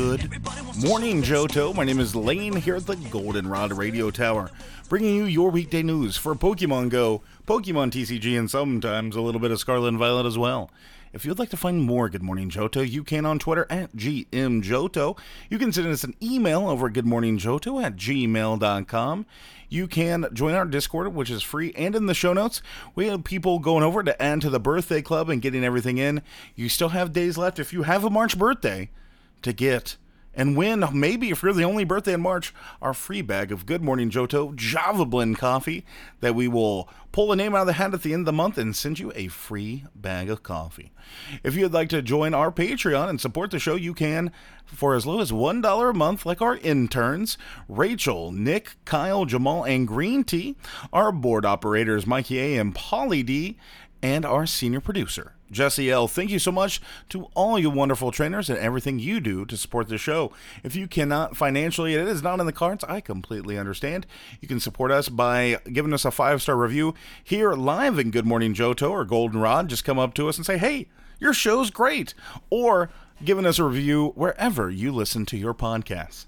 Good morning, Johto. My name is Lane here at the Goldenrod Radio Tower, bringing you your weekday news for Pokemon Go, Pokemon TCG, and sometimes a little bit of Scarlet and Violet as well. If you'd like to find more Good Morning Johto, you can on Twitter at GMJoto. You can send us an email over at goodmorningjoto@gmail.com. You can join our Discord, which is free, and in the show notes, we have people going over to add to the birthday club and getting everything in. You still have days left if you have a March birthday to get and win, maybe if you're the only birthday in March, our free bag of Good Morning Johto Java Blend coffee that we will pull a name out of the hat at the end of the month and send you a free bag of coffee. If you'd like to join our Patreon and support the show, you can for as low as $1 a month, like our interns, Rachel, Nick, Kyle, Jamal, and Green Tea, our board operators, Mikey A. and Polly D., and our senior producer, Jesse L. Thank you so much to all you wonderful trainers and everything you do to support the show. If you cannot financially, it is not in the cards, I completely understand. You can support us by giving us a 5-star review here live in Good Morning Johto or Goldenrod. Just come up to us and say, hey, your show's great. Or giving us a review wherever you listen to your podcasts.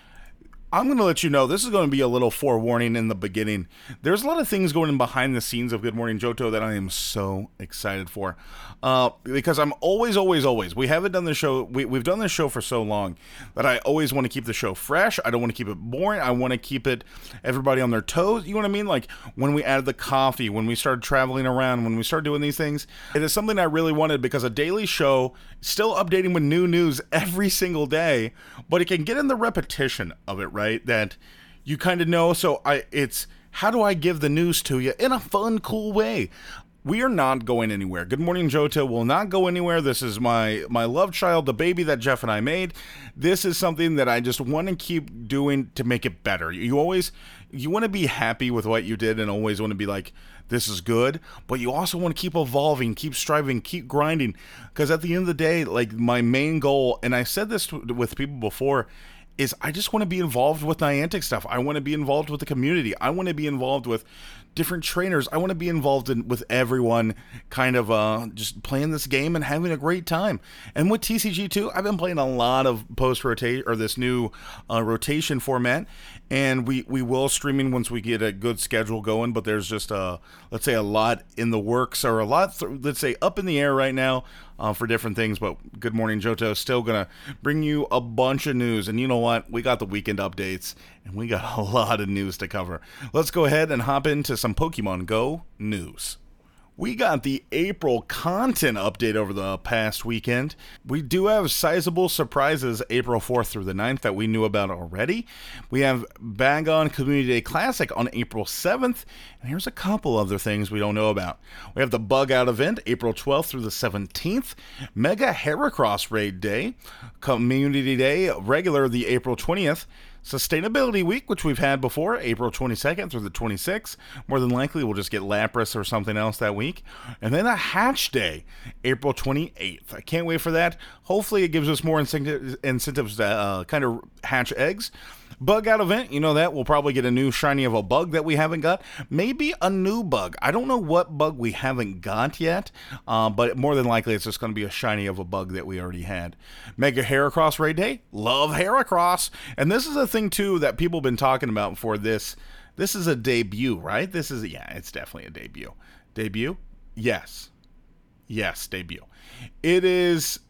I'm going to let you know, this is going to be a little forewarning in the beginning. There's a lot of things going on behind the scenes of Good Morning Johto that I am so excited for. Because I'm always, we haven't done the show, we've done this show for so long that I always want to keep the show fresh. I don't want to keep it boring. I want to keep it, everybody on their toes. You know what I mean? Like when we added the coffee, when we started traveling around, when we started doing these things, it is something I really wanted because a daily show, still updating with new news every single day, but it can get in the repetition of it, right? That you kind of know. So it's how do I give the news to you in a fun, cool way? We are not going anywhere. Good Morning Johto will not go anywhere. This is my love child, the baby that Jeff and I made. This is something that I just want to keep doing to make it better. You want to be happy with what you did and always want to be like, this is good, but you also want to keep evolving, keep striving, keep grinding. Because at the end of the day, like my main goal, and I said this with people before, is I just want to be involved with Niantic stuff. I want to be involved with the community. I want to be involved with different trainers. I want to be involved with everyone kind of just playing this game and having a great time. And with TCG too, I've been playing a lot of post-rotate or this new rotation format. And we will streaming once we get a good schedule going, but there's just let's say a lot in the works or a lot, let's say up in the air right now for different things. But Good Morning Johto is still going to bring you a bunch of news. And you know what? We got the weekend updates and we got a lot of news to cover. Let's go ahead and hop into some Pokemon Go news. We got the April content update over the past weekend. We do have sizable surprises April 4th through the 9th that we knew about already. We have Bagon Community Day Classic on April 7th, and here's a couple other things we don't know about. We have the Bug Out event April 12th through the 17th, Mega Heracross Raid Day, Community Day Regular the April 20th, Sustainability Week, which we've had before, April 22nd through the 26th. More than likely, we'll just get Lapras or something else that week. And then a Hatch Day, April 28th. I can't wait for that. Hopefully, it gives us more incentives to kind of hatch eggs. Bug Out event, you know that. We'll probably get a new shiny of a bug that we haven't got. Maybe a new bug. I don't know what bug we haven't got yet, but more than likely it's just going to be a shiny of a bug that we already had. Mega Heracross Raid Day. Love Heracross. And this is a thing, too, that people have been talking about for this. This is a debut, right? It's definitely a debut. Debut? Yes. Yes, debut. It is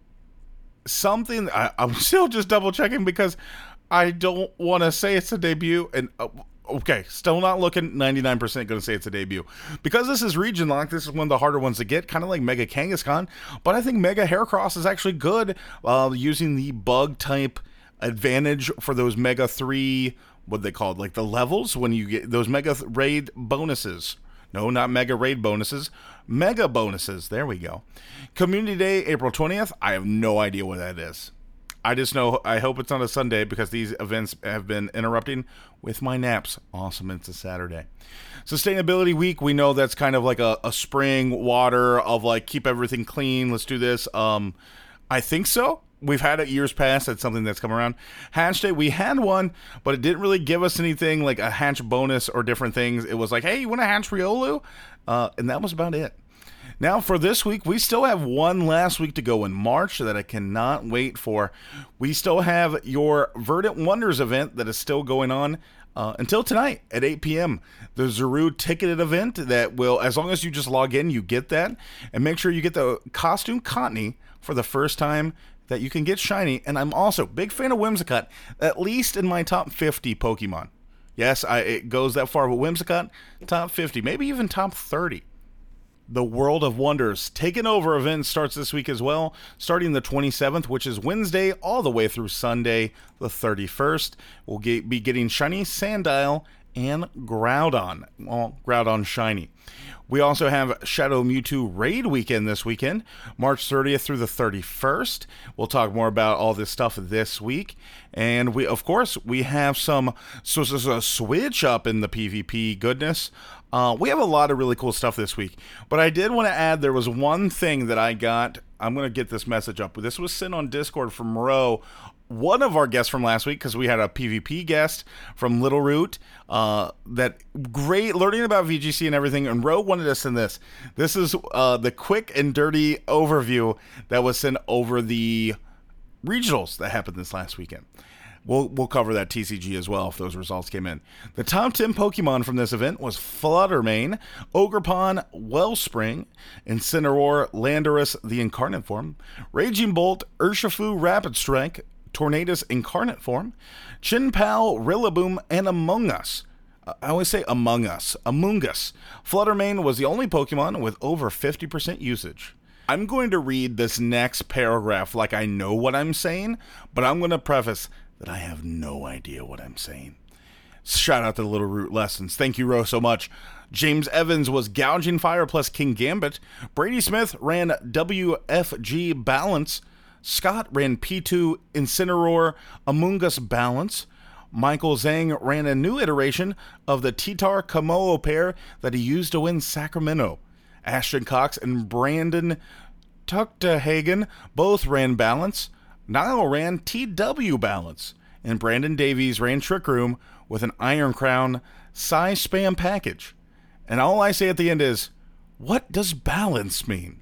something, I'm still just double checking because I don't want to say it's a debut, and okay, still not looking 99% going to say it's a debut. Because this is region lock, this is one of the harder ones to get, kind of like Mega Kangaskhan, but I think Mega Heracross is actually good using the bug type advantage for those Mega 3, what they called, like the levels, when you get those Mega Raid bonuses. No, not Mega Raid bonuses, Mega bonuses, there we go. Community Day, April 20th, I have no idea what that is. I just know, I hope it's not a Sunday because these events have been interrupting with my naps. Awesome, it's a Saturday. Sustainability Week, we know that's kind of like a spring water of like, keep everything clean, let's do this. I think so. We've had it years past. That's something that's come around. Hatch Day, we had one, but it didn't really give us anything like a hatch bonus or different things. It was like, hey, you want to hatch Riolu? And that was about it. Now, for this week, we still have one last week to go in March that I cannot wait for. We still have your Verdant Wonders event that is still going on until tonight at 8 p.m. The Zaru ticketed event that will, as long as you just log in, you get that. And make sure you get the costume Cottonee for the first time that you can get shiny. And I'm also a big fan of Whimsicott, at least in my top 50 Pokemon. Yes, it goes that far, but Whimsicott, top 50, maybe even top 30. The World of Wonders Taken Over event starts this week as well, starting the 27th, which is Wednesday, all the way through Sunday, the 31st. We'll be getting Shiny Sandile and Groudon. Well, Groudon Shiny. We also have Shadow Mewtwo Raid Weekend this weekend, March 30th through the 31st. We'll talk more about all this stuff this week. And we have some switch up in the PvP goodness. We have a lot of really cool stuff this week. But I did want to add, there was one thing that I got. I'm going to get this message up. This was sent on Discord from Ro, one of our guests from last week, because we had a PvP guest from Little Root. That great learning about VGC and everything. And Ro wanted us in this. This is the quick and dirty overview that was sent over the regionals that happened this last weekend. We'll cover that TCG as well if those results came in. The top 10 Pokemon from this event was Fluttermane, Ogerpon, Wellspring, Incineroar, Landorus, the Incarnate Form, Raging Bolt, Urshifu, Rapid Strike, Tornadus Incarnate Form, Chinpao, Rillaboom, and Among Us. I always say Among Us. Fluttermane was the only Pokemon with over 50% usage. I'm going to read this next paragraph like I know what I'm saying, but I'm going to preface that I have no idea what I'm saying. Shout out to the Little Root Lessons. Thank you, Ro, so much. James Evans was Gouging Fire plus King Gambit. Brady Smith ran WFG Balance. Scott ran P2 Incineroar Amoonguss Balance. Michael Zhang ran a new iteration of the Titar Kamoa pair that he used to win Sacramento. Ashton Cox and Brandon Tucktahagen both ran Balance. Niall ran TW Balance, and Brandon Davies ran Trick Room with an Iron Crown size spam package. And all I say at the end is, what does balance mean?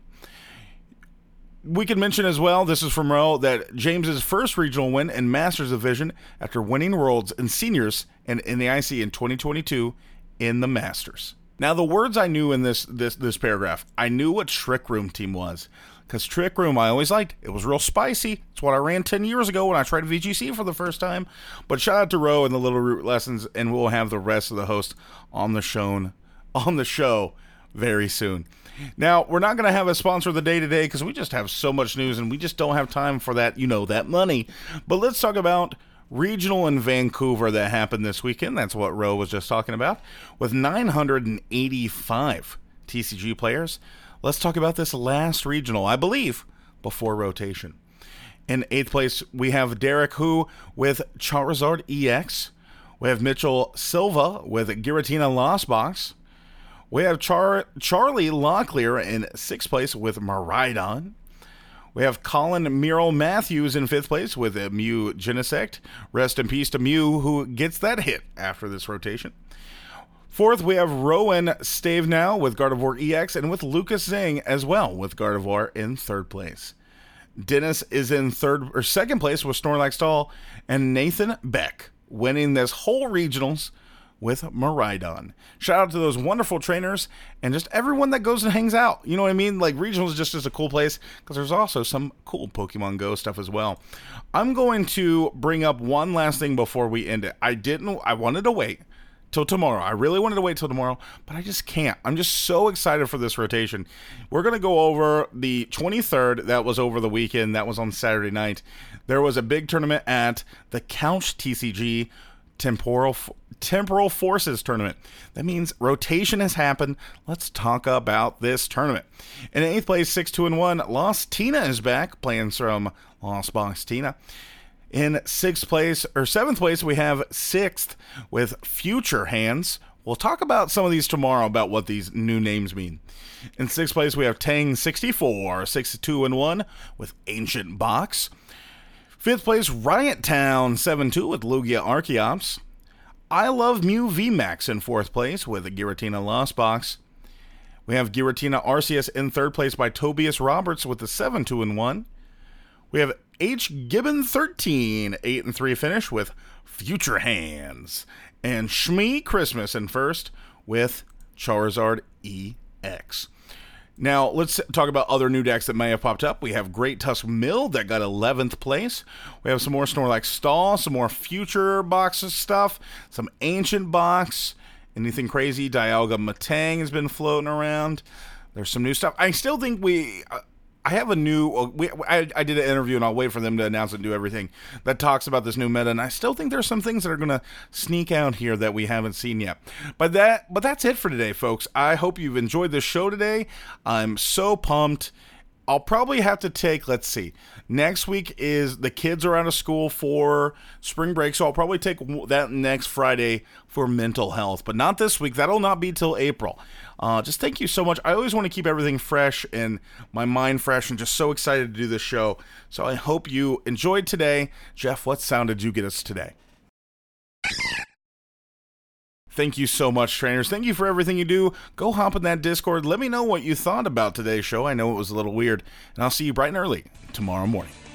We can mention as well, this is from Ro, that James's first regional win in Masters Division after winning Worlds and Seniors and in the IC in 2022 in the Masters. Now, the words I knew in this paragraph, I knew what Trick Room team was. Because Trick Room, I always liked. It was real spicy. It's what I ran 10 years ago when I tried VGC for the first time. But shout out to Ro and the Little Root Lessons, and we'll have the rest of the hosts on the show very soon. Now, we're not going to have a sponsor of the day today because we just have so much news and we just don't have time for that, that money. But let's talk about regional in Vancouver that happened this weekend. That's what Ro was just talking about. With 985 TCG players. Let's talk about this last regional, I believe, before rotation. In 8th place, we have Derek Hu with Charizard EX. We have Mitchell Silva with Giratina Lost Box. We have Charlie Locklear in 6th place with Miraidon. We have Colin Merrill Matthews in 5th place with a Mew Genesect. Rest in peace to Mew, who gets that hit after this rotation. 4th, we have Rowan Stavenow with Gardevoir EX, and with Lucas Zhang as well with Gardevoir in 3rd place. Dennis is in 2nd place with Snorlax Doll, and Nathan Beck winning this whole regionals with Miraidon. Shout out to those wonderful trainers and just everyone that goes and hangs out. You know what I mean? Like, regionals is a cool place because there's also some cool Pokemon Go stuff as well. I'm going to bring up one last thing before we end it. I wanted to wait till tomorrow. I really wanted to wait till tomorrow, but I just can't. I'm just so excited for this rotation. We're going to go over the 23rd. That was over the weekend. That was on Saturday night. There was a big tournament at the Couch TCG Temporal Forces tournament. That means rotation has happened. Let's talk about this tournament. In 8th place, 6-2-1, Lost Tina is back, playing some Lost Box Tina. In 7th place, we have 6th with Future Hands. We'll talk about some of these tomorrow about what these new names mean. In 6th place, we have Tang64, 6-2-1 with Ancient Box. 5th place, Riot Town, 7-2 with Lugia Archeops. I Love Mew VMAX in 4th place with a Giratina Lost Box. We have Giratina Arceus in third place by Tobias Roberts with a 7-2-1. We have H. Gibbon 13, 8-3 finish with Future Hands. And Shmee Christmas in first with Charizard EX. Now, let's talk about other new decks that may have popped up. We have Great Tusk Mill that got 11th place. We have some more Snorlax Stall, some more Future boxes stuff, some Ancient box. Anything crazy? Dialga Matang has been floating around. There's some new stuff. I still think I have a new... I did an interview, and I'll wait for them to announce it and do everything, that talks about this new meta, and I still think there's some things that are going to sneak out here that we haven't seen yet. But that's it for today, folks. I hope you've enjoyed this show today. I'm so pumped. I'll probably have to take, let's see, next week is the kids are out of school for spring break, so I'll probably take that next Friday for mental health, but not this week. That'll not be till April. Just thank you so much. I always want to keep everything fresh and my mind fresh, and just so excited to do this show. So I hope you enjoyed today. Jeff, what sound did you get us today? Thank you so much, trainers. Thank you for everything you do. Go hop in that Discord. Let me know what you thought about today's show. I know it was a little weird. And I'll see you bright and early tomorrow morning.